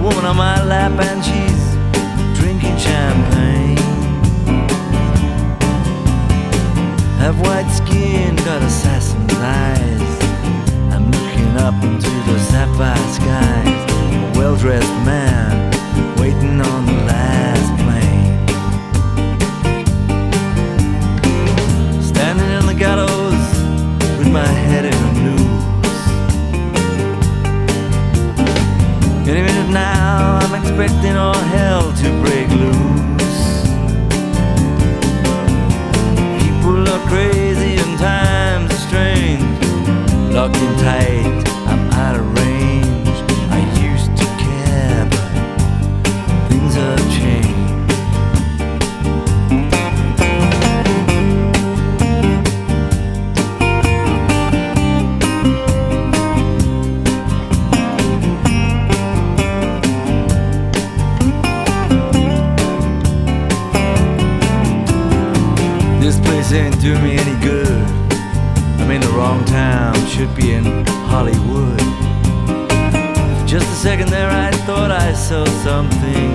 woman on my lap and she's drinking champagne. Have white skin, got assassin's eyes. I'm looking up into the sapphire skies. A well-dressed man waiting on the last plane. Standing in the gallows with my head in a noose. Any minute now I'm expecting all hell to break loose. People are crazy and times are strange. Locked in tight, I'm out of range. I used to care, but things have changed. This place ain't doing me any good. I'm in the wrong town, should be in Hollywood. For just a second there I thought I saw something.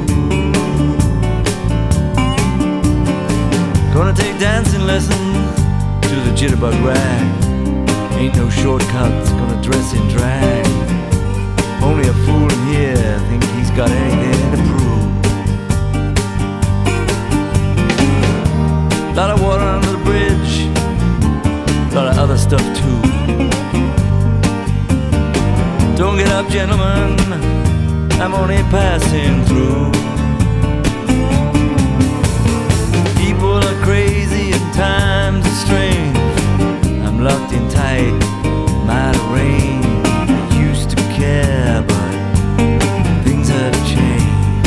Gonna take dancing lessons to the jitterbug rag. Ain't no shortcuts, gonna dress in drag. Only a fool in here think he's got anything to prove. Lot of water under the bridge, lot of other stuff too. Don't get up, gentlemen, I'm only passing through. People are crazy and times are strange. I'm locked in tight, I'm out of range. I used to care, but things have changed.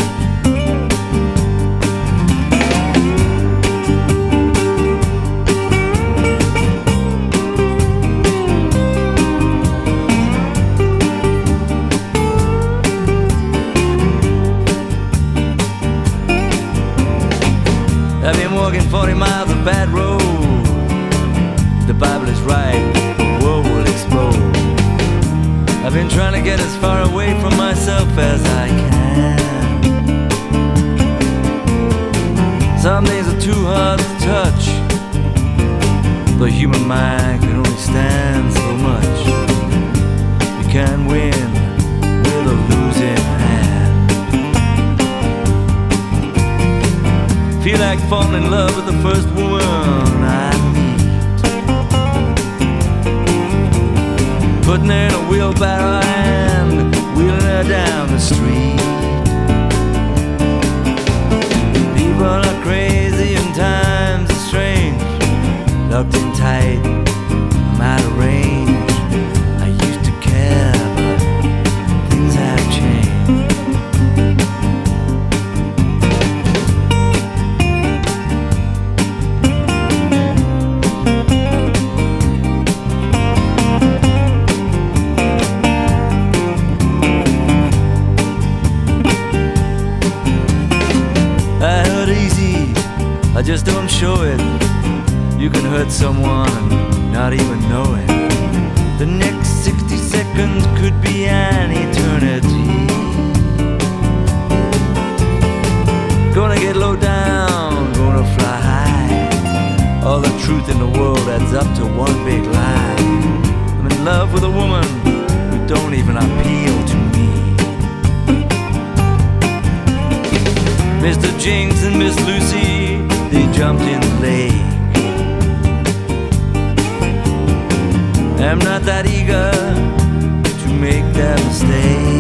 I've been walking 40 miles of bad road. The Bible is right, the world will explode. I've been trying to get as far away from myself as I can. Some things are too hard to touch. The human mind can only stand so much. You can't win with a losing hand. Feel like falling in love with the first woman I meet. Putting her in a wheelbarrow and wheeling her down the street. People are crazy and times are strange. Locked in tight, I'm out of range. I used to care, but things have changed. I just don't show it. You can hurt someone and not even know it. The next 60 seconds could be an eternity. Gonna get low down, gonna fly high. All the truth in the world adds up to one big lie. I'm in love with a woman who don't even appeal to me. Mr. Jinx and Miss Lucy, they jumped in the lake. I'm not that eager to make that mistake.